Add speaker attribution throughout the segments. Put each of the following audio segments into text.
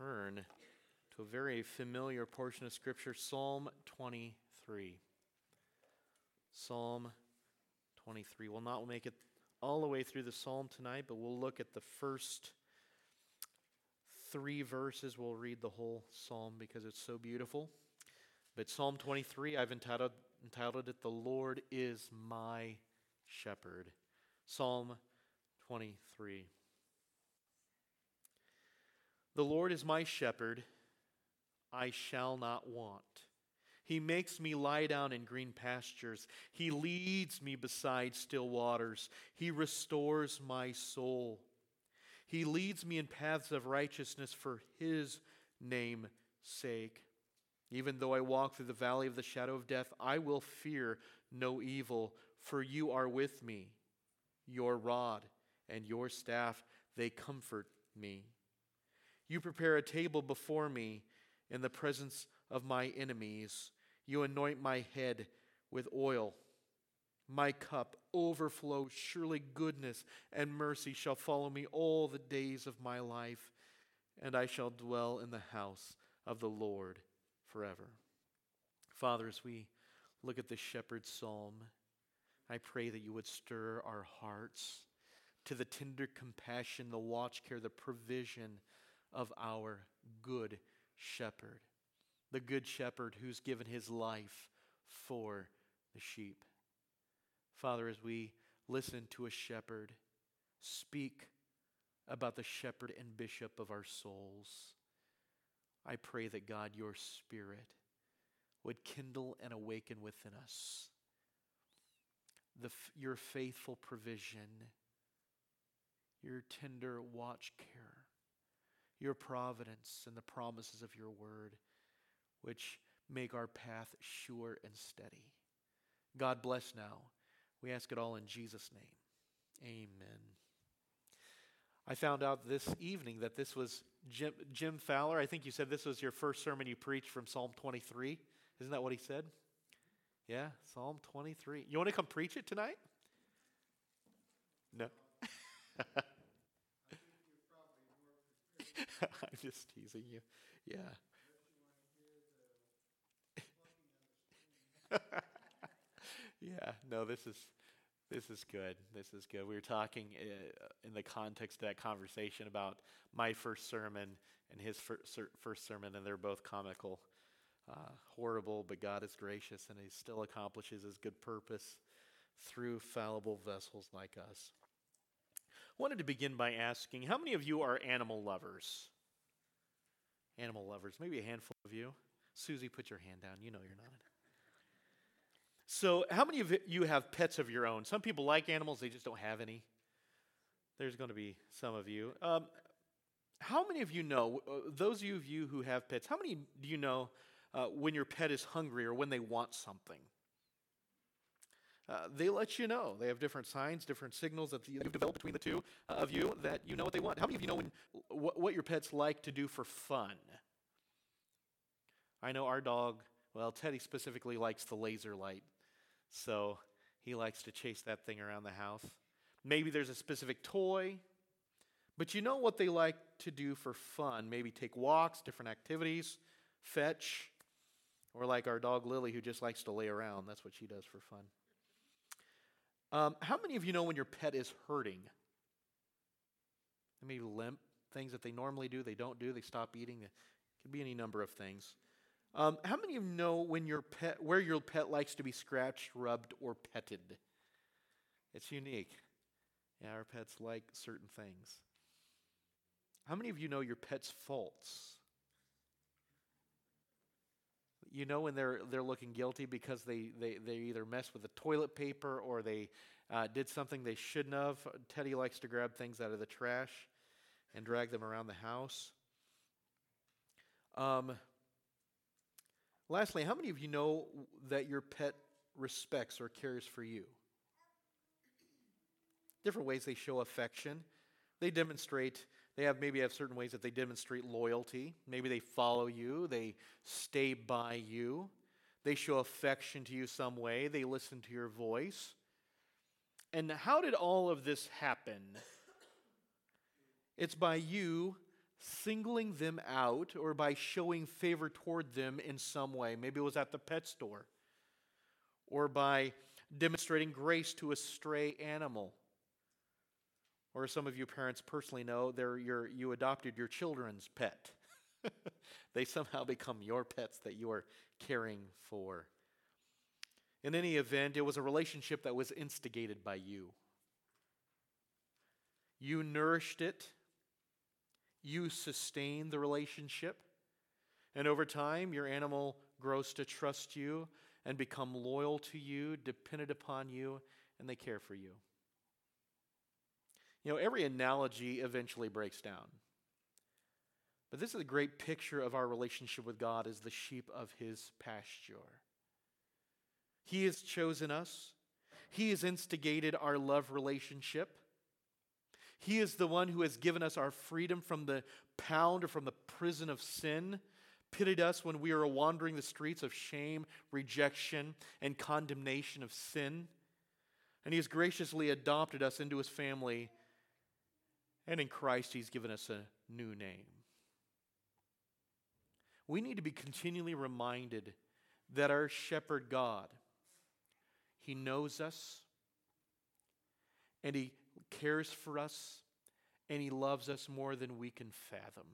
Speaker 1: turn to a very familiar portion of Scripture, Psalm 23. Psalm 23. We'll not make it all the way through the psalm tonight, but we'll look at the first 3 verses. We'll read the whole psalm because it's so beautiful. But Psalm 23, I've entitled it, "The Lord is my shepherd." Psalm 23. The Lord is my shepherd, I shall not want. He makes me lie down in green pastures. He leads me beside still waters. He restores my soul. He leads me in paths of righteousness for His name's sake. Even though I walk through the valley of the shadow of death, I will fear no evil, for You are with me. Your rod and Your staff, they comfort me. You prepare a table before me in the presence of my enemies. You anoint my head with oil. My cup overflows. Surely goodness and mercy shall follow me all the days of my life, and I shall dwell in the house of the Lord forever. Father, as we look at the shepherd's psalm, I pray that You would stir our hearts to the tender compassion, the watch care, the provision of our good shepherd. The good shepherd who's given His life for the sheep. Father, as we listen to a shepherd speak about the shepherd and bishop of our souls, I pray that God, Your Spirit, would kindle and awaken within us Your faithful provision, Your tender watch care, Your providence and the promises of Your word, which make our path sure and steady. God bless now. We ask it all in Jesus' name. Amen. I found out this evening that this was Jim Fowler. I think you said this was your first sermon you preached from Psalm 23. Isn't that what he said? Yeah, Psalm 23. You want to come preach it tonight? No. I'm just teasing you. Yeah. Yeah, no, this is good. This is good. We were talking in the context of that conversation about my first sermon and his first sermon, and they're both comical. Horrible, but God is gracious, and He still accomplishes His good purpose through fallible vessels like us. I wanted to begin by asking, how many of you are animal lovers? Animal lovers, maybe a handful of you. Susie, put your hand down. You know you're not. So how many of you have pets of your own? Some people like animals, they just don't have any. There's going to be some of you. How many of you know, those of you who have pets, how many do you know when your pet is hungry or when they want something? They let you know. They have different signs, different signals that you've developed between the two of you that you know what they want. How many of you know what your pets like to do for fun? I know our dog, well, Teddy specifically likes the laser light. So he likes to chase that thing around the house. Maybe there's a specific toy. But you know what they like to do for fun? Maybe take walks, different activities, fetch, or like our dog Lily who just likes to lay around. That's what she does for fun. How many of you know when your pet is hurting? They may limp, things that they normally do, they don't do, they stop eating. It could be any number of things. How many of you know where your pet likes to be scratched, rubbed, or petted? It's unique. Yeah, our pets like certain things. How many of you know your pet's faults? You know when they're looking guilty because they either messed with the toilet paper or they did something they shouldn't have. Teddy likes to grab things out of the trash and drag them around the house. Lastly, how many of you know that your pet respects or cares for you? Different ways they show affection. They maybe have certain ways that they demonstrate loyalty. Maybe they follow you. They stay by you. They show affection to you some way. They listen to your voice. And how did all of this happen? It's by you singling them out or by showing favor toward them in some way. Maybe it was at the pet store, or by demonstrating grace to a stray animal. Or some of you parents personally know you adopted your children's pet. They somehow become your pets that you are caring for. In any event, it was a relationship that was instigated by you. You nourished it. You sustained the relationship. And over time, your animal grows to trust you and become loyal to you, dependent upon you, and they care for you. You know, every analogy eventually breaks down. But this is a great picture of our relationship with God as the sheep of his pasture. He has chosen us. He has instigated our love relationship. He is the one who has given us our freedom from the pound or from the prison of sin, pitied us when we were wandering the streets of shame, rejection, and condemnation of sin. And he has graciously adopted us into his family. And in Christ, he's given us a new name. We need to be continually reminded that our shepherd God, he knows us, and he cares for us, and he loves us more than we can fathom.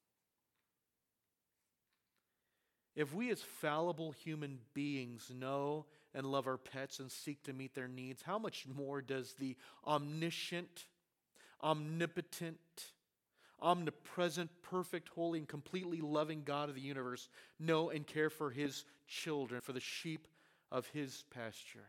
Speaker 1: If we as fallible human beings know and love our pets and seek to meet their needs, how much more does the omniscient, omnipotent, omnipresent, perfect, holy, and completely loving God of the universe know and care for his children, for the sheep of his pasture?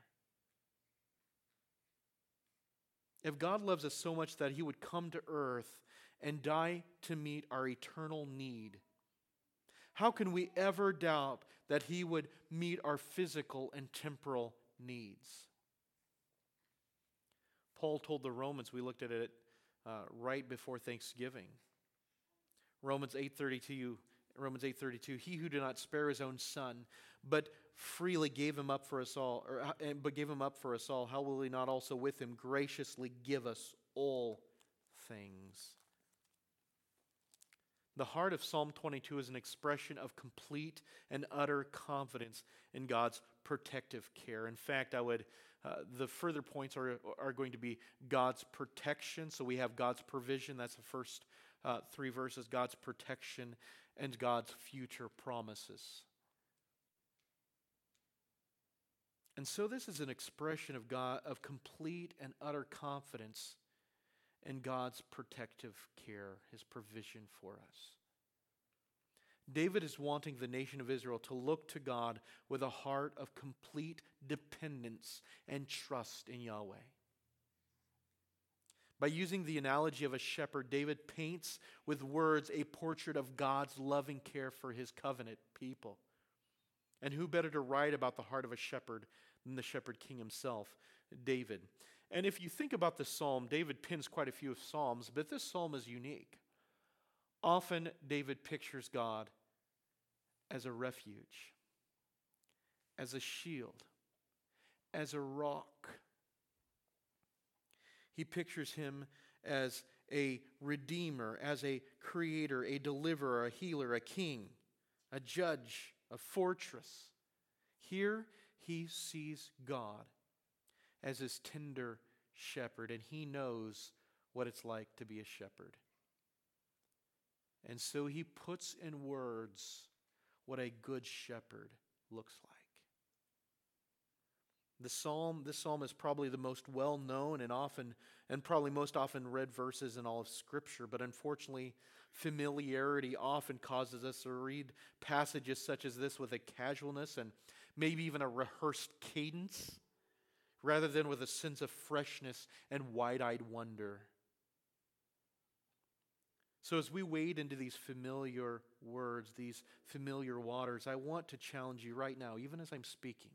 Speaker 1: If God loves us so much that he would come to earth and die to meet our eternal need, how can we ever doubt that he would meet our physical and temporal needs? Paul told the Romans, we looked at it right before Thanksgiving. Romans 8:32, he who did not spare his own son, but freely gave him up for us all, how will he not also with him graciously give us all things? The heart of Psalm 22 is an expression of complete and utter confidence in God's protective care. In fact, the further points are going to be God's protection. So we have God's provision. That's the first three verses. God's protection and God's future promises. And so this is an expression of complete and utter confidence in God's protective care, his provision for us. David is wanting the nation of Israel to look to God with a heart of complete dependence and trust in Yahweh. By using the analogy of a shepherd, David paints with words a portrait of God's loving care for his covenant people. And who better to write about the heart of a shepherd than the shepherd king himself, David? And if you think about the psalm, David pins quite a few psalms, but this psalm is unique. Often, David pictures God as a refuge, as a shield, as a rock. He pictures him as a redeemer, as a creator, a deliverer, a healer, a king, a judge, a fortress. Here, he sees God as his tender shepherd, and he knows what it's like to be a shepherd. And so he puts in words what a good shepherd looks like. This psalm is probably the most well-known and probably most often read verses in all of Scripture, but unfortunately, familiarity often causes us to read passages such as this with a casualness and maybe even a rehearsed cadence, rather than with a sense of freshness and wide-eyed wonder. So as we wade into these familiar words, these familiar waters, I want to challenge you right now, even as I'm speaking.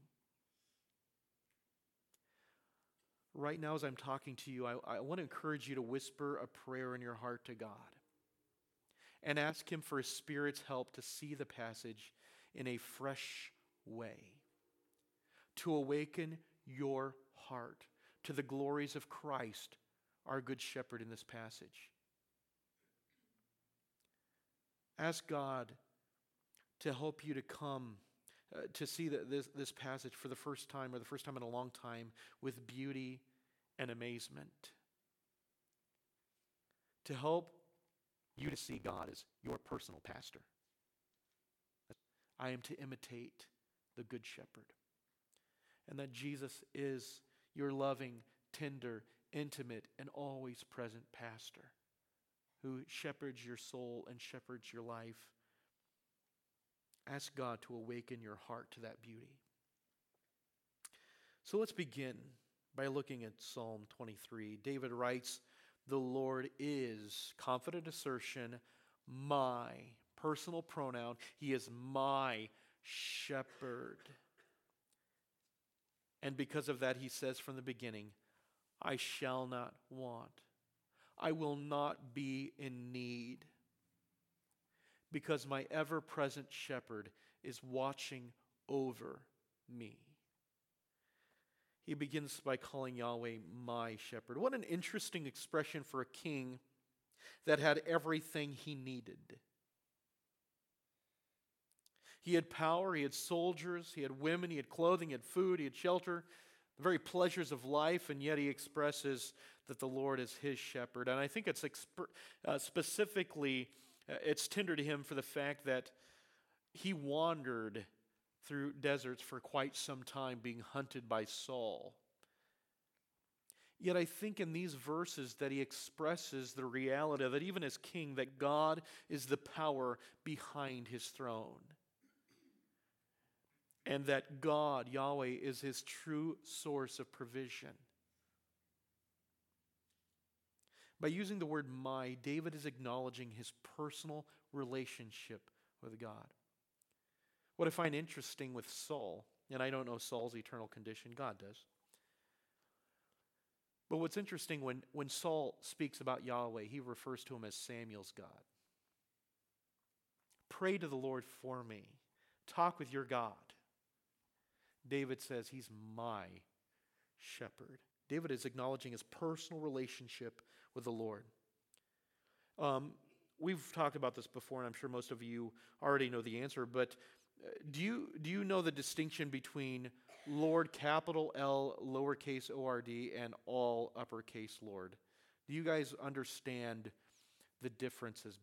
Speaker 1: Right now as I'm talking to you, I want to encourage you to whisper a prayer in your heart to God and ask him for his Spirit's help to see the passage in a fresh way, to awaken your heart to the glories of Christ, our good shepherd in this passage. Ask God to help you to come to see this passage for the first time, or the first time in a long time, with beauty and amazement. To help you to see God as your personal pastor. I am to imitate the Good Shepherd. And that Jesus is your loving, tender, intimate, and always present pastor who shepherds your soul and shepherds your life. Ask God to awaken your heart to that beauty. So let's begin by looking at Psalm 23. David writes, "The Lord is," confident assertion, "my," personal pronoun. He is my shepherd. And because of that, he says from the beginning, I shall not want. I will not be in need. Because my ever-present shepherd is watching over me. He begins by calling Yahweh my shepherd. What an interesting expression for a king that had everything he needed. He had power, he had soldiers, he had women, he had clothing, he had food, he had shelter, the very pleasures of life, and yet he expresses that the Lord is his shepherd. And I think it's specifically, it's tender to him for the fact that he wandered through deserts for quite some time, being hunted by Saul. Yet I think in these verses that he expresses the reality that even as king, that God is the power behind his throne. And that God, Yahweh, is his true source of provision. By using the word my, David is acknowledging his personal relationship with God. What I find interesting with Saul, and I don't know Saul's eternal condition, God does. But what's interesting, when Saul speaks about Yahweh, he refers to him as Samuel's God. Pray to the Lord for me. Talk with your God. David says he's my shepherd. David is acknowledging his personal relationship with the Lord. We've talked about this before, and I'm sure most of you already know the answer, but do you know the distinction between Lord, capital L, lowercase O-R-D, and all uppercase Lord? Do you guys understand the differences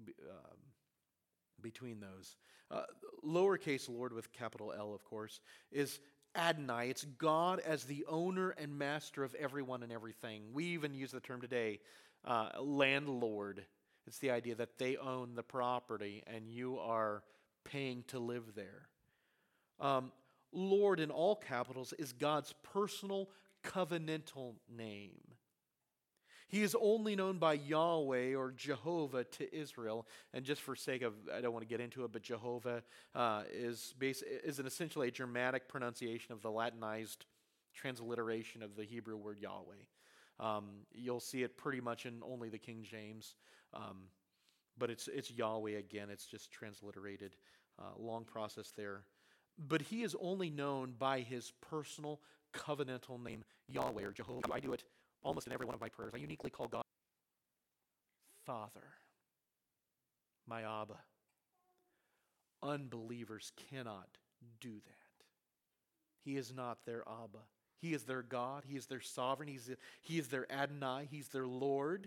Speaker 1: between those? Lowercase Lord with capital L, of course, is Adonai. It's God as the owner and master of everyone and everything. We even use the term today, landlord. It's the idea that they own the property and you are paying to live there. Lord in all capitals is God's personal covenantal name. He is only known by Yahweh or Jehovah to Israel. And just for sake of, I don't want to get into it, but Jehovah is essentially a Germanic pronunciation of the Latinized transliteration of the Hebrew word Yahweh. You'll see it pretty much in only the King James. But it's Yahweh again. It's just transliterated. Long process there. But he is only known by his personal covenantal name, Yahweh or Jehovah. I do it almost in every one of my prayers. I uniquely call God Father, my Abba. Unbelievers cannot do that. He is not their Abba. He is their God. He is their sovereign. He is their Adonai. He's their Lord.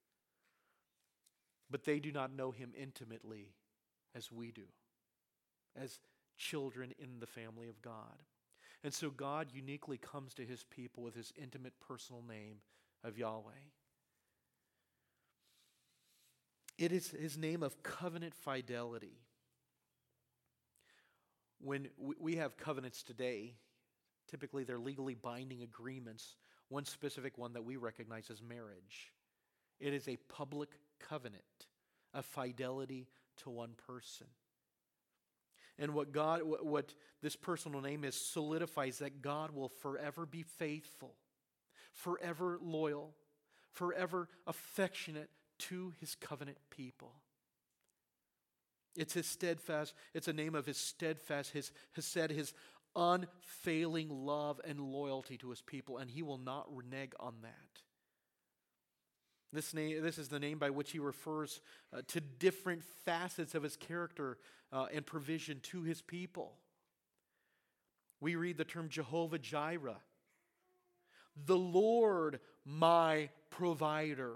Speaker 1: But they do not know him intimately as we do, as children in the family of God. And so God uniquely comes to his people with his intimate personal name of Yahweh. It is his name of covenant fidelity. When we have covenants today, typically they're legally binding agreements, one specific one that we recognize as marriage. It is a public covenant of fidelity to one person. And what this personal name is solidifies that God will forever be faithful, forever loyal, forever affectionate to his covenant people. It's his steadfast, it's a name of his steadfast, his unfailing love and loyalty to his people, and he will not renege on that. This is the name by which he refers to different facets of his character and provision to his people. We read the term Jehovah Jireh, the Lord my provider.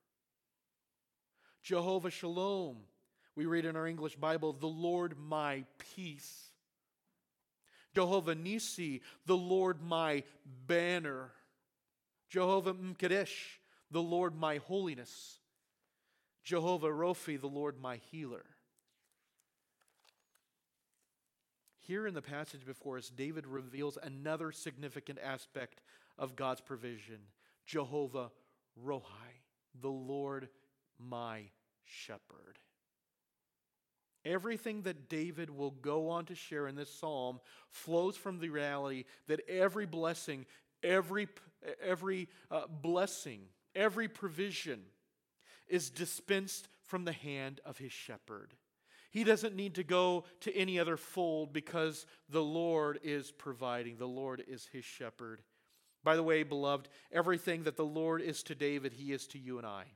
Speaker 1: Jehovah Shalom, we read in our English Bible, the Lord my peace. Jehovah Nisi, the Lord my banner. Jehovah M'Kadesh, the Lord my holiness. Jehovah Rophi, the Lord my healer. Here in the passage before us, David reveals another significant aspect of God's provision. Jehovah Rohi, the Lord my shepherd. Everything that David will go on to share in this psalm flows from the reality that every blessing, every provision is dispensed from the hand of his shepherd. He doesn't need to go to any other fold because the Lord is providing. The Lord is his shepherd. By the way, beloved, everything that the Lord is to David, he is to you and I.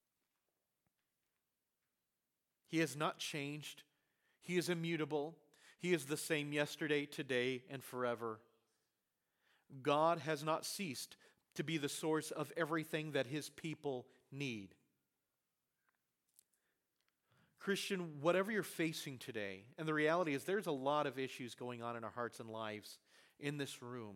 Speaker 1: He has not changed. He is immutable. He is the same yesterday, today, and forever. God has not ceased to be the source of everything that his people need. Christian, whatever you're facing today, and the reality is there's a lot of issues going on in our hearts and lives in this room.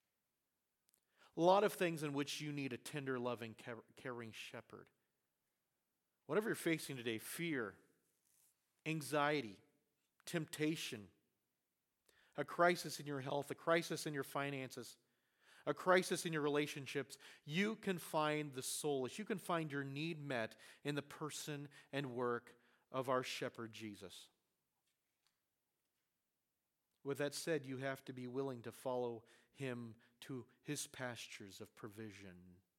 Speaker 1: A lot of things in which you need a tender, loving, caring shepherd. Whatever you're facing today, fear, anxiety, temptation, a crisis in your health, a crisis in your finances, a crisis in your relationships, you can find the solace, you can find your need met in the person and work of our shepherd Jesus. With that said, you have to be willing to follow him to his pastures of provision.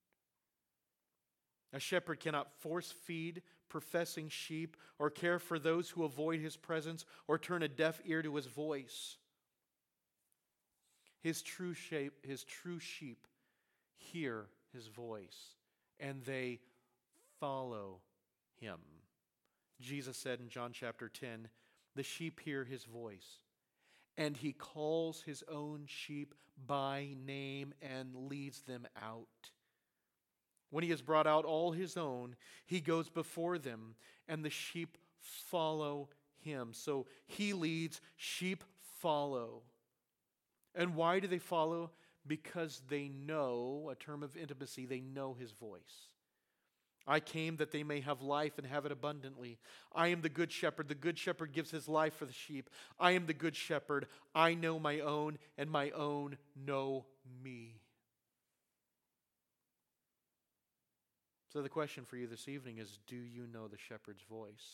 Speaker 1: A shepherd cannot force feed professing sheep or care for those who avoid his presence or turn a deaf ear to his voice. His true sheep hear his voice and they follow him. Jesus said in John chapter 10, the sheep hear his voice, and he calls his own sheep by name and leads them out. When he has brought out all his own, he goes before them, and the sheep follow him. So he leads, sheep follow. And why do they follow? Because they know, a term of intimacy, they know his voice. I came that they may have life and have it abundantly. I am the good shepherd. The good shepherd gives his life for the sheep. I am the good shepherd. I know my own, and my own know me. So the question for you this evening is, do you know the shepherd's voice?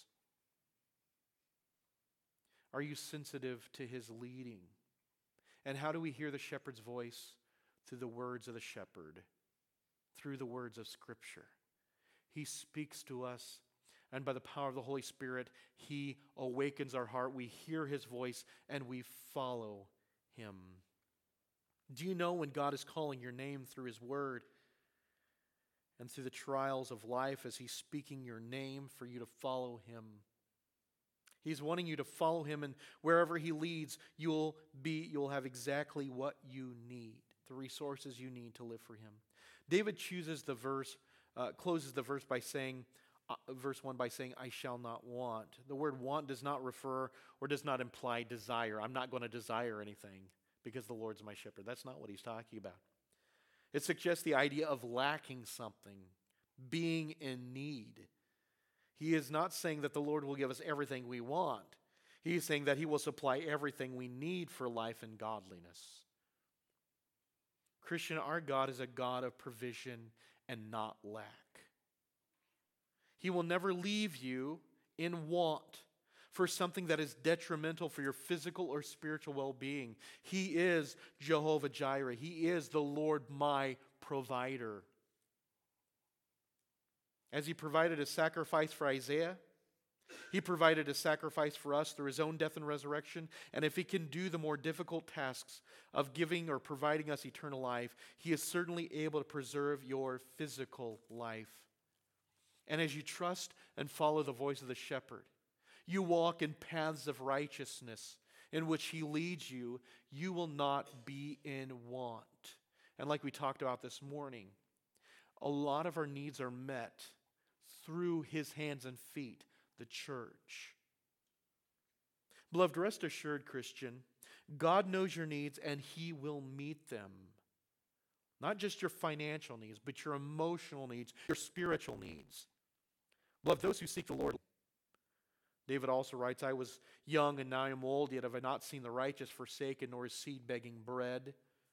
Speaker 1: Are you sensitive to his leading? And how do we hear the shepherd's voice? Through the words of the shepherd, through the words of Scripture. He speaks to us, and by the power of the Holy Spirit, he awakens our heart. We hear his voice, and we follow him. Do you know when God is calling your name through his word and through the trials of life as he's speaking your name for you to follow him? He's wanting you to follow him, and wherever he leads, you'll have exactly what you need, the resources you need to live for him. David closes the verse by saying, verse 1 by saying, I shall not want. The word want does not refer or does not imply desire. I'm not going to desire anything because the Lord's my shepherd. That's not what he's talking about. It suggests the idea of lacking something, being in need. He is not saying that the Lord will give us everything we want. He's saying that he will supply everything we need for life and godliness. Christian, our God is a God of provision and not lack. He will never leave you in want for something that is detrimental for your physical or spiritual well-being. He is Jehovah Jireh. He is the Lord my provider. As he provided a sacrifice for Isaiah, he provided a sacrifice for us through his own death and resurrection. And if he can do the more difficult tasks of giving or providing us eternal life, he is certainly able to preserve your physical life. And as you trust and follow the voice of the shepherd, you walk in paths of righteousness in which he leads you, you will not be in want. And like we talked about this morning, a lot of our needs are met through his hands and feet, the church. Beloved, rest assured, Christian, God knows your needs and he will meet them. Not just your financial needs, but your emotional needs, your spiritual needs. Beloved, those who seek the Lord. David also writes, I was young and now I am old, yet have I not seen the righteous forsaken, nor his seed begging bread.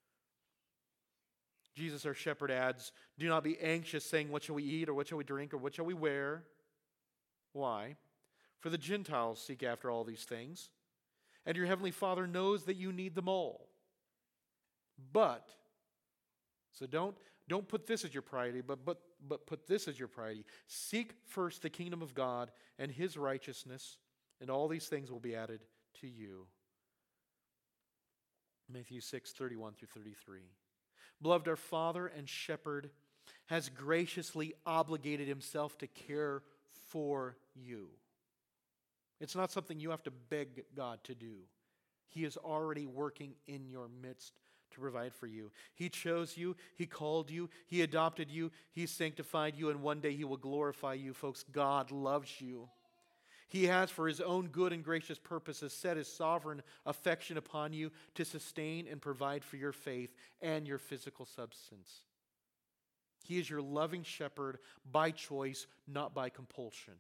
Speaker 1: Jesus, our shepherd, adds, do not be anxious, saying, what shall we eat, or what shall we drink, or what shall we wear? Why? For the Gentiles seek after all these things, and your heavenly Father knows that you need them all. So don't put this as your priority, but put this as your priority. Seek first the kingdom of God and his righteousness, and all these things will be added to you. Matthew 6:31 through 33. Beloved, our Father and Shepherd has graciously obligated himself to care for you. It's not something you have to beg God to do. He is already working in your midst to provide for you. He chose you, he called you, he adopted you, he sanctified you, and one day he will glorify you. Folks, God loves you. He has, for his own good and gracious purposes, set his sovereign affection upon you to sustain and provide for your faith and your physical substance. He is your loving shepherd by choice, not by compulsion.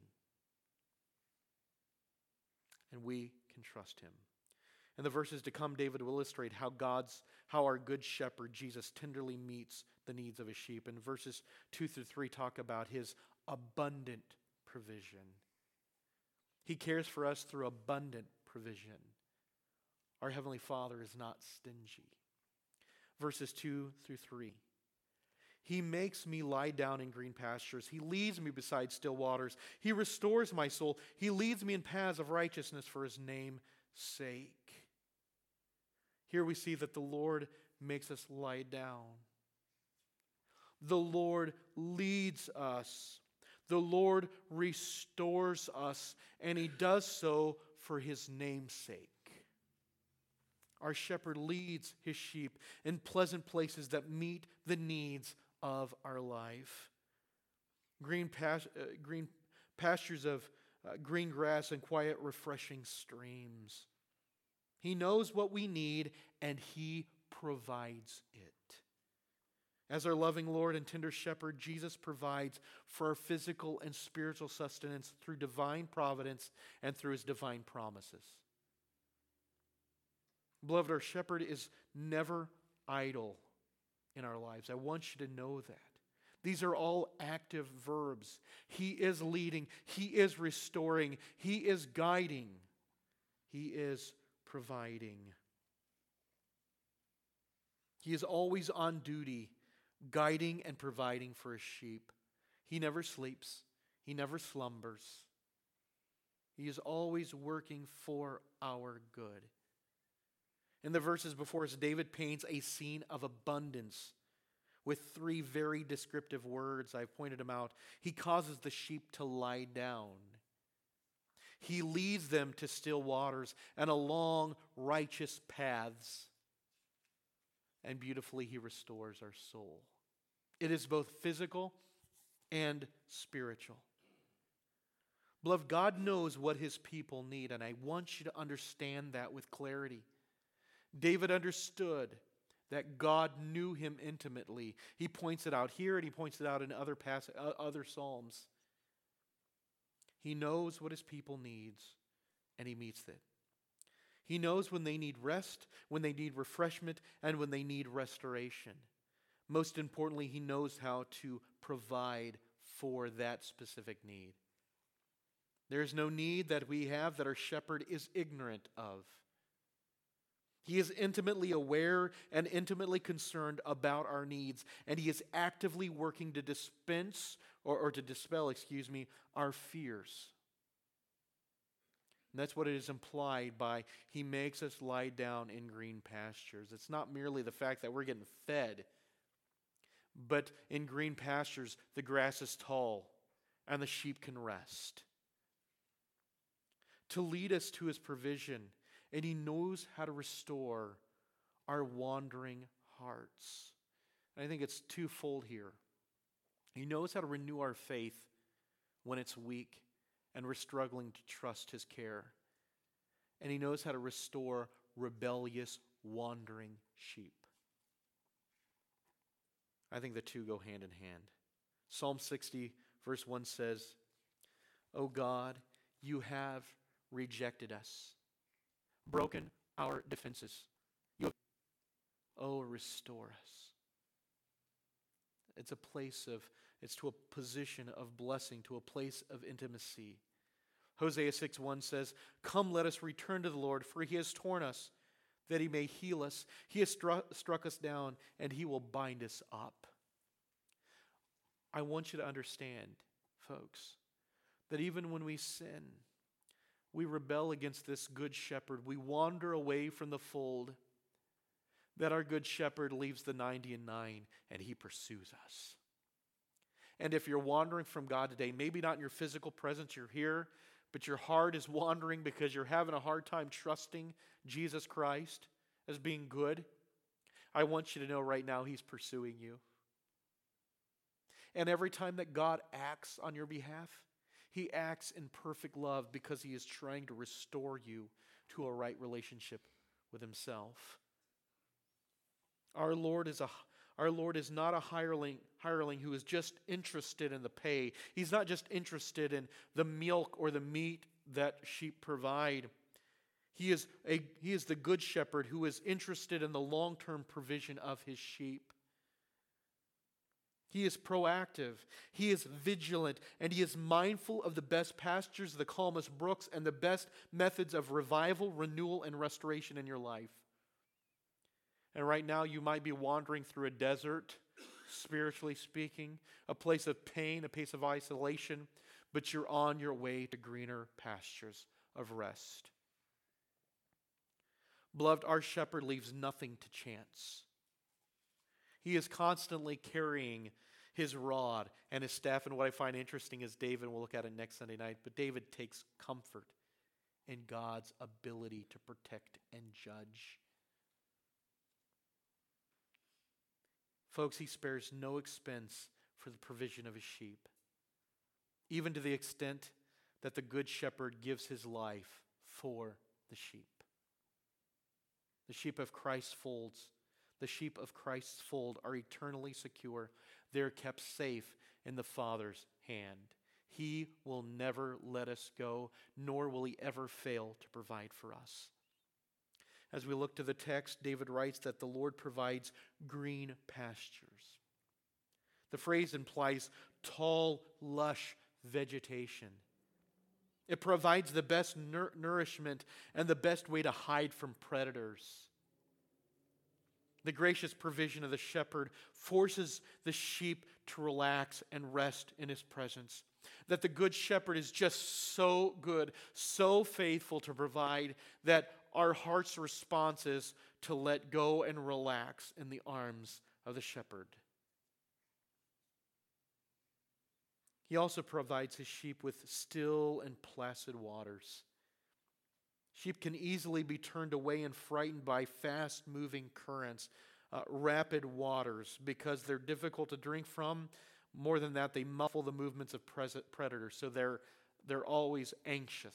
Speaker 1: And we can trust him. In the verses to come, David will illustrate how our good shepherd, Jesus, tenderly meets the needs of his sheep. And verses 2 through 3 talk about his abundant provision. He cares for us through abundant provision. Our Heavenly Father is not stingy. Verses 2 through 3. He makes me lie down in green pastures. He leads me beside still waters. He restores my soul. He leads me in paths of righteousness for his name's sake. Here we see that the Lord makes us lie down. The Lord leads us. The Lord restores us, and he does so for his name's sake. Our shepherd leads his sheep in pleasant places that meet the needs of our life. Green pastures of green grass and quiet, refreshing streams. He knows what we need, and he provides it. As our loving Lord and tender shepherd, Jesus provides for our physical and spiritual sustenance through divine providence and through his divine promises. Beloved, our shepherd is never idle in our lives. I want you to know that. These are all active verbs. He is leading. He is restoring. He is guiding. He is providing. He is always on duty, guiding and providing for his sheep. He never sleeps. He never slumbers. He is always working for our good. In the verses before us, David paints a scene of abundance with three very descriptive words. I've pointed them out. He causes the sheep to lie down. He leads them to still waters and along righteous paths. And beautifully, he restores our soul. It is both physical and spiritual. Beloved, God knows what his people need, and I want you to understand that with clarity. David understood that God knew him intimately. He points it out here, and he points it out in other psalms. He knows what his people needs, and he meets it. He knows when they need rest, when they need refreshment, and when they need restoration. Most importantly, he knows how to provide for that specific need. There is no need that we have that our shepherd is ignorant of. He is intimately aware and intimately concerned about our needs, and he is actively working to dispel our fears. And that's what it is implied by he makes us lie down in green pastures. It's not merely the fact that we're getting fed, but in green pastures, the grass is tall and the sheep can rest. To lead us to his provision, and he knows how to restore our wandering hearts. And I think it's twofold here. He knows how to renew our faith when it's weak and we're struggling to trust his care. And he knows how to restore rebellious, wandering sheep. I think the two go hand in hand. Psalm 60, verse 1 says, "O God, you have rejected us, broken our defenses. Oh, restore us." It's to a position of blessing, to a place of intimacy. Hosea 6:1 says, "Come, let us return to the Lord, for he has torn us, that he may heal us. He has struck us down, and he will bind us up." I want you to understand, folks, that even when we sin, we rebel against this good shepherd, we wander away from the fold, that our good shepherd leaves the 99 and he pursues us. And if you're wandering from God today, maybe not in your physical presence, you're here, but your heart is wandering because you're having a hard time trusting Jesus Christ as being good, I want you to know right now he's pursuing you. And every time that God acts on your behalf, he acts in perfect love because he is trying to restore you to a right relationship with himself. Our Lord is not a hireling who is just interested in the pay. He's not just interested in the milk or the meat that sheep provide. He is the good shepherd who is interested in the long-term provision of his sheep. He is proactive, he is vigilant, and he is mindful of the best pastures, the calmest brooks, and the best methods of revival, renewal, and restoration in your life. And right now you might be wandering through a desert, spiritually speaking, a place of pain, a place of isolation, but you're on your way to greener pastures of rest. Beloved, our shepherd leaves nothing to chance. He is constantly carrying his rod and his staff. And what I find interesting is David, we'll look at it next Sunday night, but David takes comfort in God's ability to protect and judge. Folks, he spares no expense for the provision of his sheep, even to the extent that the good shepherd gives his life for the sheep. The sheep of Christ's folds, the sheep of Christ's fold are eternally secure. They're kept safe in the Father's hand. He will never let us go, nor will he ever fail to provide for us. As we look to the text, David writes that the Lord provides green pastures. The phrase implies tall, lush vegetation. It provides the best nourishment and the best way to hide from predators. The gracious provision of the shepherd forces the sheep to relax and rest in his presence. That the good shepherd is just so good, so faithful to provide that our heart's response is to let go and relax in the arms of the shepherd. He also provides his sheep with still and placid waters. Sheep can easily be turned away and frightened by fast-moving currents, rapid waters, because they're difficult to drink from. More than that, they muffle the movements of predators, so they're always anxious.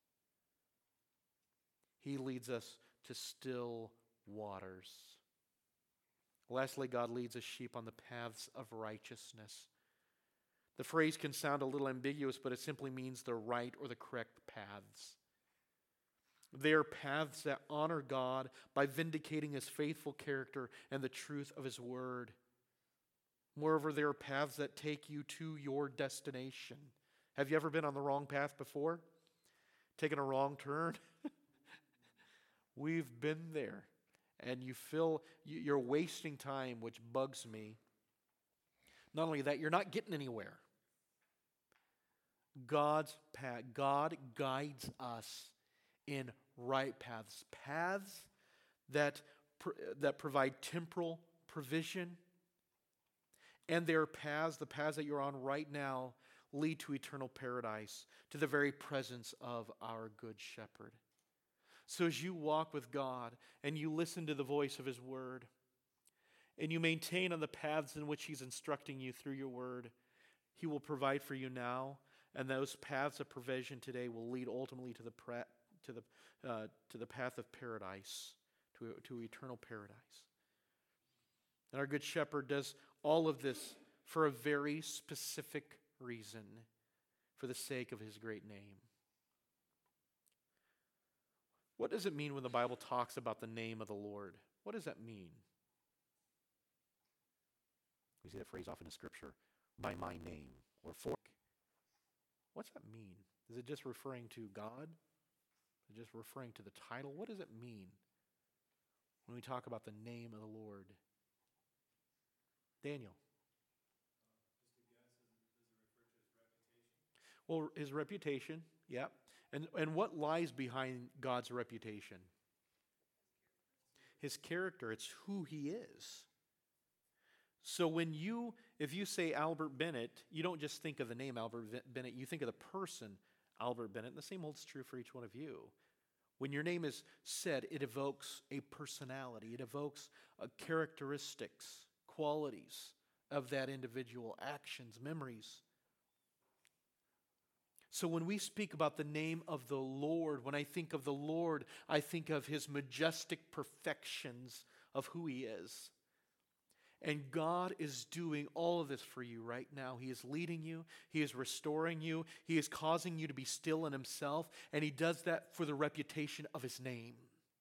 Speaker 1: He leads us to still waters. Lastly, God leads his sheep on the paths of righteousness. The phrase can sound a little ambiguous, but it simply means the right or the correct paths. They are paths that honor God by vindicating his faithful character and the truth of his word. Moreover, they are paths that take you to your destination. Have you ever been on the wrong path before? Taken a wrong turn? We've been there. And you feel you're wasting time, which bugs me. Not only that, you're not getting anywhere. God's path, God guides us in right paths. Paths that provide temporal provision. And their paths, the paths that you're on right now, lead to eternal paradise, to the very presence of our good shepherd. So as you walk with God and you listen to the voice of his word, and you maintain on the paths in which he's instructing you through your word, he will provide for you now, and those paths of provision today will lead ultimately to the path of paradise, to eternal paradise. And our good shepherd does all of this for a very specific reason, for the sake of his great name. What does it mean when the Bible talks about the name of the Lord? What does that mean? We see that phrase often in Scripture, by my name, or for. What's that mean? Is it just referring to God? Is it just referring to the title? What does it mean when we talk about the name of the Lord? Daniel. Well, his reputation, yeah. And what lies behind God's reputation? His character. It's who he is. So if you say Albert Bennett, you don't just think of the name Albert Bennett, you think of the person Albert Bennett. And the same holds true for each one of you. When your name is said, it evokes a personality. It evokes characteristics, qualities of that individual, actions, memories. So when we speak about the name of the Lord, when I think of the Lord, I think of his majestic perfections of who he is. And God is doing all of this for you right now. He is leading you. He is restoring you. He is causing you to be still in himself. And he does that for the reputation of his name.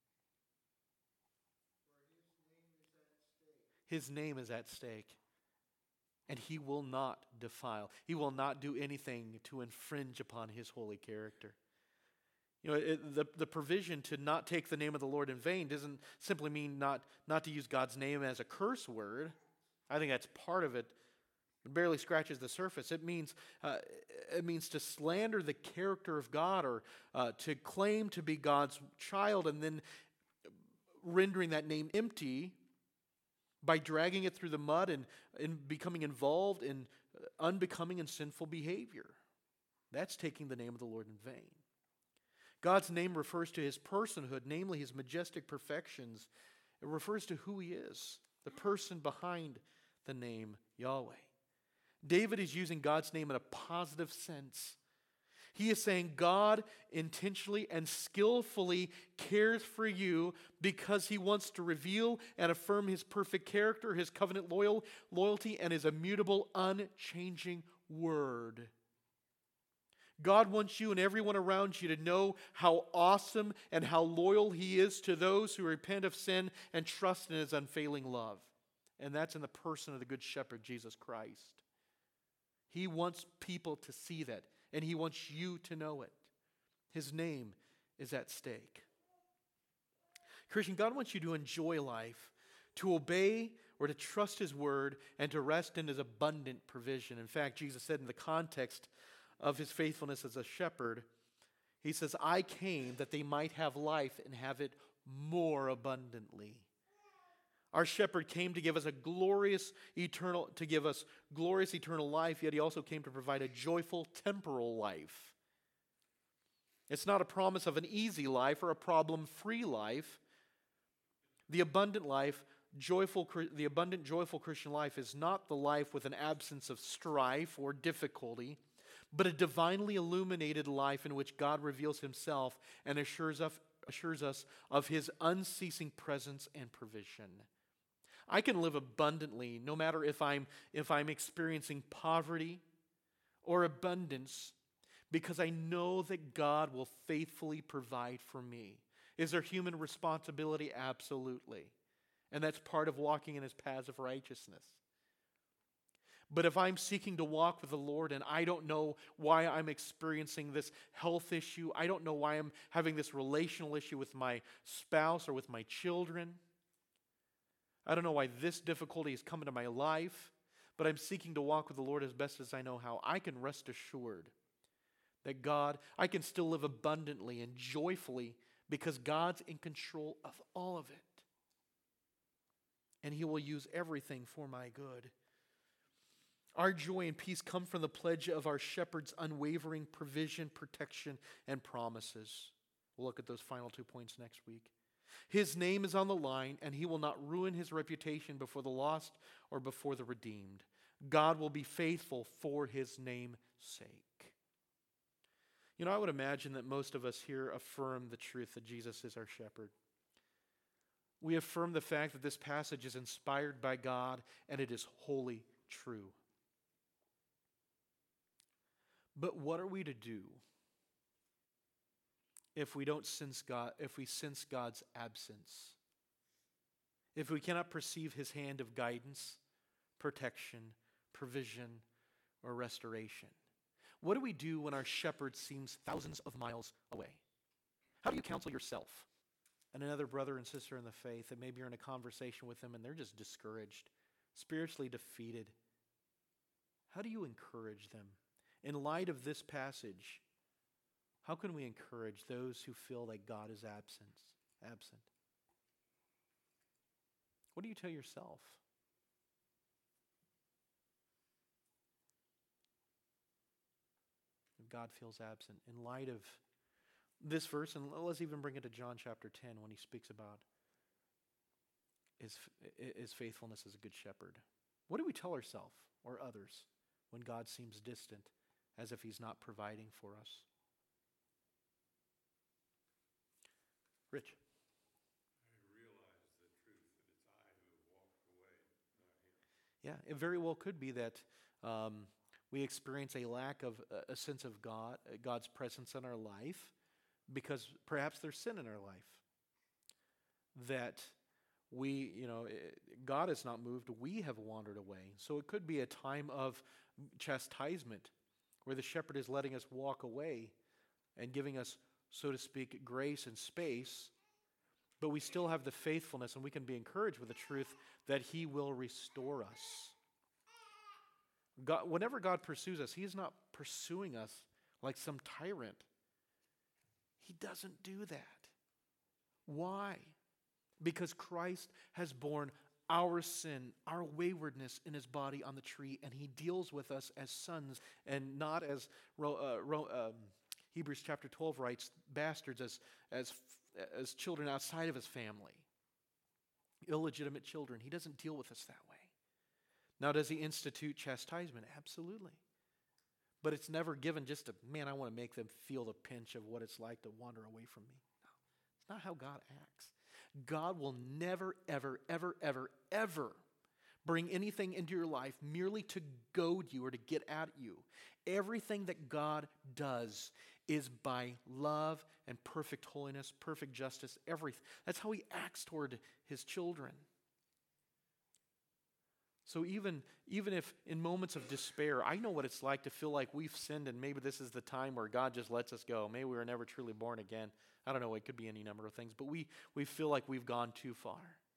Speaker 1: His name is at stake. And he will not defile. He will not do anything to infringe upon his holy character. You know, the provision to not take the name of the Lord in vain doesn't simply mean not to use God's name as a curse word. I think that's part of it. It barely scratches the surface. It means to slander the character of God, or to claim to be God's child and then rendering that name empty by dragging it through the mud and becoming involved in unbecoming and sinful behavior. That's taking the name of the Lord in vain. God's name refers to his personhood, namely his majestic perfections. It refers to who he is, the person behind the name Yahweh. David is using God's name in a positive sense. He is saying God intentionally and skillfully cares for you because he wants to reveal and affirm his perfect character, his covenant loyalty, and his immutable, unchanging word. God wants you and everyone around you to know how awesome and how loyal he is to those who repent of sin and trust in his unfailing love. And that's in the person of the Good Shepherd, Jesus Christ. He wants people to see that, and he wants you to know it. His name is at stake. Christian, God wants you to enjoy life, to obey or to trust his word, and to rest in his abundant provision. In fact, Jesus said in the context of his faithfulness as a shepherd, he says, I came that they might have life and have it more abundantly. Our shepherd came to give us glorious eternal life, yet he also came to provide a joyful temporal life. It's not a promise of an easy life or a problem-free life. The abundant, joyful Christian life is not the life with an absence of strife or difficulty, but a divinely illuminated life in which God reveals himself and assures us of his unceasing presence and provision. I can live abundantly no matter if I'm experiencing poverty or abundance, because I know that God will faithfully provide for me. Is there human responsibility? Absolutely. And that's part of walking in his paths of righteousness. But if I'm seeking to walk with the Lord and I don't know why I'm experiencing this health issue, I don't know why I'm having this relational issue with my spouse or with my children, I don't know why this difficulty has come into my life, but I'm seeking to walk with the Lord as best as I know how, I can rest assured that I can still live abundantly and joyfully because God's in control of all of it. And he will use everything for my good. Our joy and peace come from the pledge of our shepherd's unwavering provision, protection, and promises. We'll look at those final 2 points next week. His name is on the line, and he will not ruin his reputation before the lost or before the redeemed. God will be faithful for his name's sake. You know, I would imagine that most of us here affirm the truth that Jesus is our shepherd. We affirm the fact that this passage is inspired by God and it is wholly true. But what are we to do if we don't sense God, if we sense God's absence? If we cannot perceive his hand of guidance, protection, provision, or restoration? What do we do when our shepherd seems thousands of miles away? How do you counsel yourself and another brother and sister in the faith that maybe you're in a conversation with them and they're just discouraged, spiritually defeated? How do you encourage them? In light of this passage, how can we encourage those who feel like God is absent? What do you tell yourself? If God feels absent, in light of this verse, and let's even bring it to John chapter 10 when he speaks about his faithfulness as a good shepherd. What do we tell ourselves or others when God seems distant, as if he's not providing for us? Rich.
Speaker 2: I realize the truth that it's I who have walked away, not him.
Speaker 1: Yeah, it very well could be that we experience a lack of a sense of God's presence in our life, because perhaps there's sin in our life. That God is not moved, we have wandered away. So it could be a time of chastisement where the shepherd is letting us walk away and giving us, so to speak, grace and space, but we still have the faithfulness, and we can be encouraged with the truth that he will restore us. God, whenever God pursues us, he is not pursuing us like some tyrant. He doesn't do that. Why? Because Christ has borne our sin, our waywardness in his body on the tree, and he deals with us as sons and not as Hebrews chapter 12 writes, bastards, as children outside of his family, illegitimate children. He doesn't deal with us that way. Now, does he institute chastisement? Absolutely. But it's never given just to, man, I want to make them feel the pinch of what it's like to wander away from me. No, it's not how God acts. God will never, ever, ever, ever, ever bring anything into your life merely to goad you or to get at you. Everything that God does is by love and perfect holiness, perfect justice, everything. That's how he acts toward his children. So even if in moments of despair, I know what it's like to feel like we've sinned and maybe this is the time where God just lets us go. Maybe we were never truly born again. I don't know, it could be any number of things, but we feel like we've gone too far.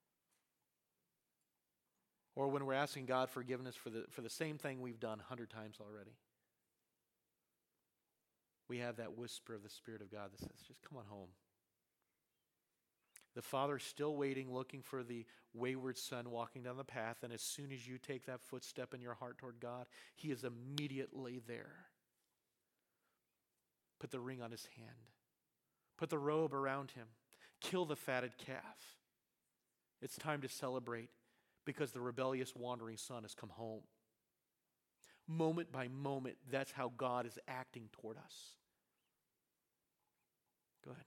Speaker 1: Or when we're asking God forgiveness for the same thing we've done 100 times already. We have that whisper of the Spirit of God that says, just come on home. The Father's still waiting, looking for the wayward son walking down the path, and as soon as you take that footstep in your heart toward God, he is immediately there. Put the ring on his hand. Put the robe around him. Kill the fatted calf. It's time to celebrate because the rebellious wandering son has come home. Moment by moment, that's how God is acting toward us. Go ahead.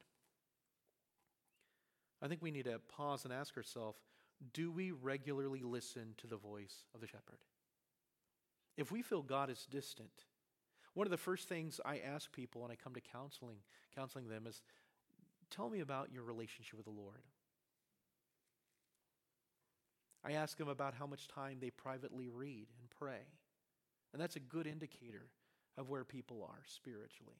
Speaker 1: I think we need to pause and ask ourselves, do we regularly listen to the voice of the shepherd? If we feel God is distant, one of the first things I ask people when I come to counseling them is, tell me about your relationship with the Lord. I ask them about how much time they privately read and pray. And that's a good indicator of where people are spiritually.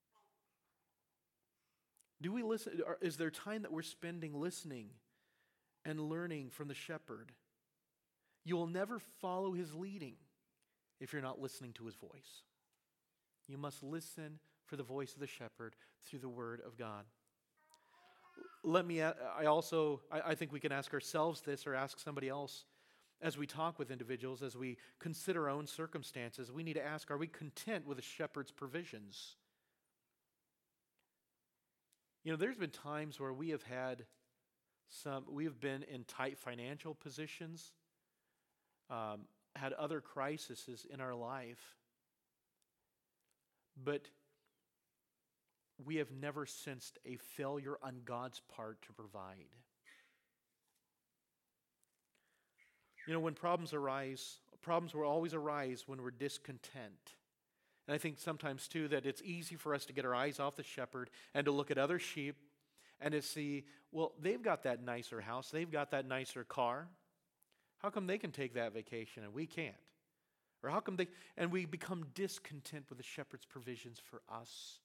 Speaker 1: Do we listen? Or is there time that we're spending listening and learning from the shepherd? You will never follow his leading if you're not listening to his voice. You must listen for the voice of the shepherd through the word of God. I think we can ask ourselves this or ask somebody else. as we talk with individuals, as we consider our own circumstances, we need to ask, are we content with the shepherd's provisions? There's been times where we have been in tight financial positions, had other crises in our life, but we have never sensed a failure on God's part to provide. When problems arise, problems will always arise when we're discontent. And I think sometimes, too, that it's easy for us to get our eyes off the shepherd and to look at other sheep and to see, well, they've got that nicer house, they've got that nicer car. How come they can take that vacation and we can't? Or how come and we become discontent with the shepherd's provisions for us.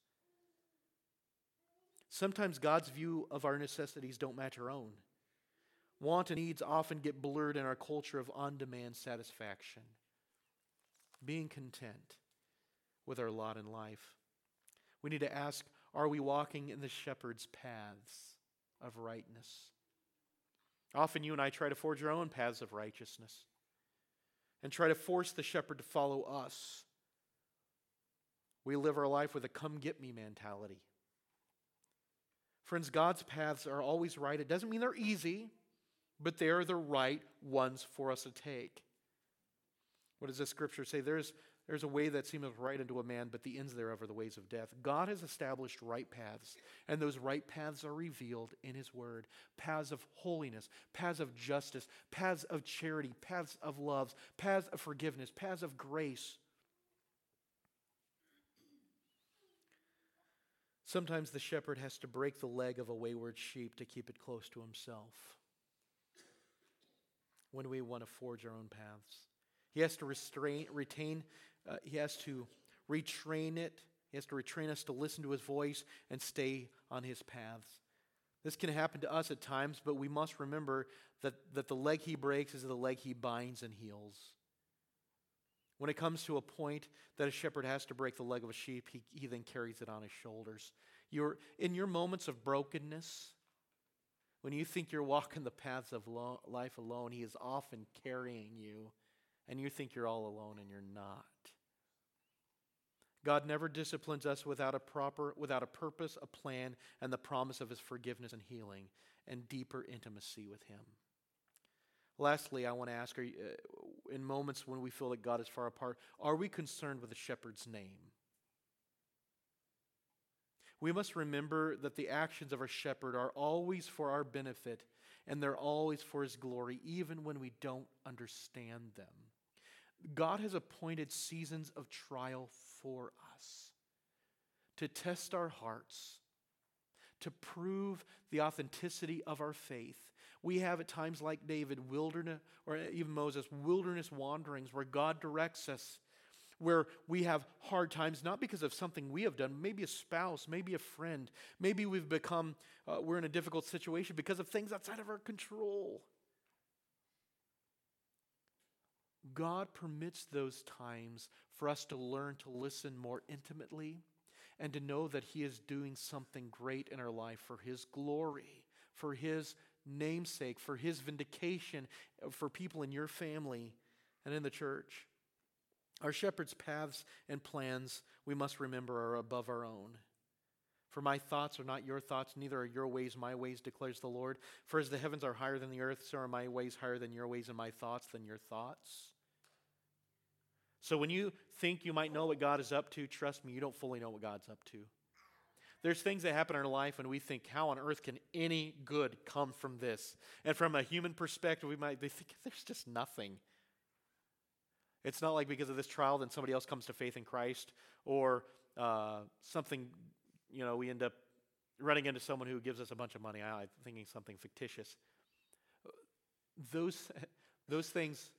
Speaker 1: Sometimes God's view of our necessities don't match our own. Want and needs often get blurred in our culture of on-demand satisfaction. Being content with our lot in life. We need to ask, are we walking in the shepherd's paths of rightness? Often you and I try to forge our own paths of righteousness and try to force the shepherd to follow us. We live our life with a come-get-me mentality. Friends, God's paths are always right. It doesn't mean they're easy, but they are the right ones for us to take. What does the scripture say? There's a way that seemeth right unto a man, but the ends thereof are the ways of death. God has established right paths, and those right paths are revealed in His Word. Paths of holiness, paths of justice, paths of charity, paths of love, paths of forgiveness, paths of grace. Sometimes the shepherd has to break the leg of a wayward sheep to keep it close to himself. When we want to forge our own paths, He has to retrain it. He has to retrain us to listen to His voice and stay on His paths. This can happen to us at times, but we must remember that the leg He breaks is the leg He binds and heals. When it comes to a point that a shepherd has to break the leg of a sheep, he then carries it on his shoulders. In your moments of brokenness, when you think you're walking the paths of life alone, He is often carrying you, and you think you're all alone, and you're not. God never disciplines us without a purpose, a plan, and the promise of His forgiveness and healing and deeper intimacy with Him. Lastly, I want to ask, in moments when we feel that God is far apart, are we concerned with the shepherd's name? We must remember that the actions of our shepherd are always for our benefit, and they're always for His glory, even when we don't understand them. God has appointed seasons of trial for us to test our hearts, to prove the authenticity of our faith. We have at times like David, wilderness, or even Moses, wilderness wanderings where God directs us, where we have hard times, not because of something we have done, maybe a spouse, maybe a friend, maybe we're in a difficult situation because of things outside of our control. God permits those times for us to learn to listen more intimately and to know that He is doing something great in our life for His glory, for His namesake, for His vindication, for people in your family and in the church. Our shepherd's paths and plans, we must remember, are above our own. For my thoughts are not your thoughts, neither are your ways my ways, declares the Lord. For as the heavens are higher than the earth, so are my ways higher than your ways, and my thoughts than your thoughts. So when you think you might know what God is up to, trust me, you don't fully know what God's up to. There's things that happen in our life and we think, how on earth can any good come from this? And from a human perspective, we might think there's just nothing. It's not like because of this trial, then somebody else comes to faith in Christ, or something, we end up running into someone who gives us a bunch of money. I'm thinking something fictitious. Those things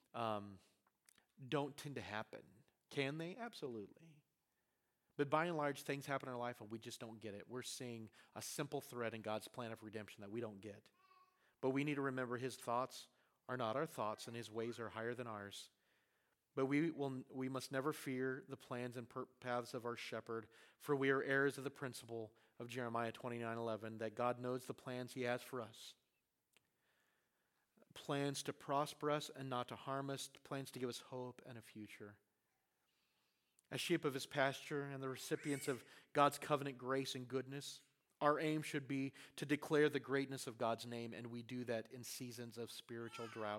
Speaker 1: don't tend to happen. Can they? Absolutely. But by and large, things happen in our life and we just don't get it. We're seeing a simple thread in God's plan of redemption that we don't get. But we need to remember His thoughts are not our thoughts and His ways are higher than ours. But we must never fear the plans and paths of our shepherd, for we are heirs of the principle of Jeremiah 29:11, that God knows the plans He has for us. plans to prosper us and not to harm us, plans to give us hope and a future. As sheep of his pasture and the recipients of God's covenant grace and goodness, our aim should be to declare the greatness of God's name, and we do that in seasons of spiritual drought.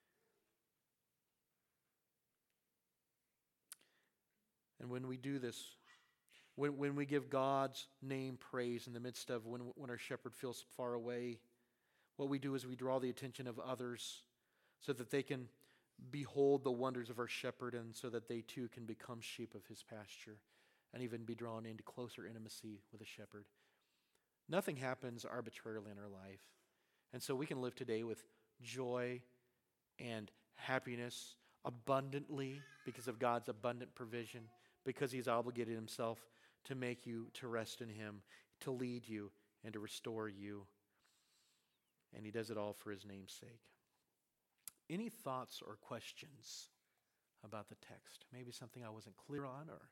Speaker 1: And when we do this, when we give God's name praise in the midst of when our shepherd feels far away, what we do is we draw the attention of others so that they can behold the wonders of our shepherd and so that they too can become sheep of his pasture and even be drawn into closer intimacy with a shepherd. Nothing happens arbitrarily in our life. And so we can live today with joy and happiness abundantly because of God's abundant provision, because he's obligated himself to make you to rest in him, to lead you, and to restore you. And he does it all for his name's sake. Any thoughts or questions about the text? Maybe something I wasn't clear on, or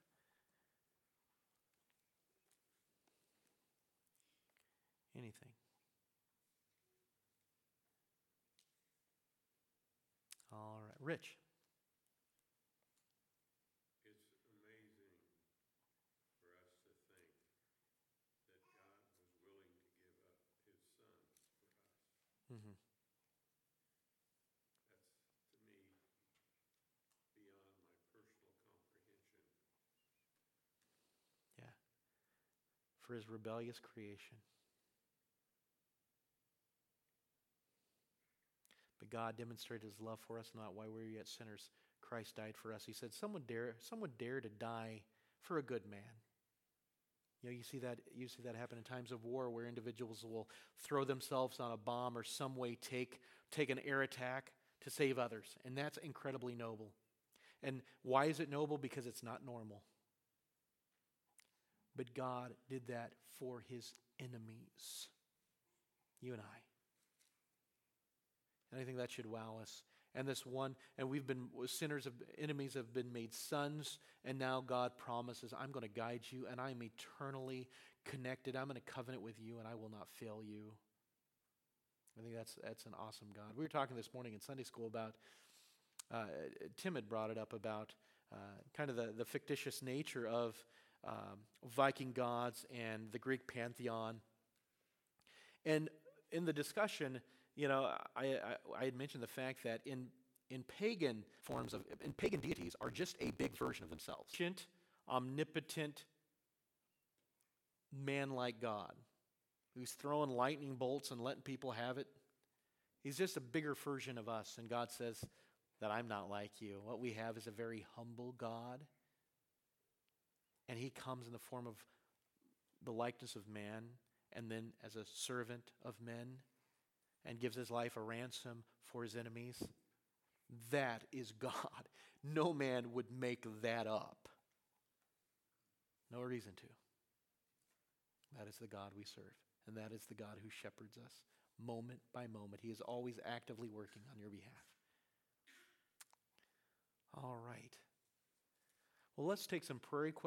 Speaker 1: anything? All right, Rich.
Speaker 2: It's amazing for us to think that God was willing to give up his son for us.
Speaker 1: Mm-hmm.
Speaker 2: That's, to me, beyond my personal comprehension.
Speaker 1: Yeah. For his rebellious creation. But God demonstrated his love for us, not while we were yet sinners. Christ died for us. He said, someone dare to die for a good man. You know, you see that happen in times of war where individuals will throw themselves on a bomb or some way take an air attack to save others. And that's incredibly noble. And why is it noble? Because it's not normal. But God did that for his enemies. You and I. And I think that should wow us. And we've been sinners, enemies have been made sons, and now God promises, I'm going to guide you, and I'm eternally connected. I'm in a covenant with you, and I will not fail you. I think that's an awesome God. We were talking this morning in Sunday school about, Tim had brought it up about kind of the fictitious nature of Viking gods and the Greek pantheon. And in the discussion, you know, I had mentioned the fact that in pagan deities are just a big version of themselves. Omnipotent, man-like God who's throwing lightning bolts and letting people have it. He's just a bigger version of us, and God says that I'm not like you. What we have is a very humble God, and he comes in the form of the likeness of man, and then as a servant of men, and gives his life a ransom for his enemies. That is God. No man would make that up. No reason to. That is the God we serve. And that is the God who shepherds us moment by moment. He is always actively working on your behalf. All right. Well, let's take some prayer requests.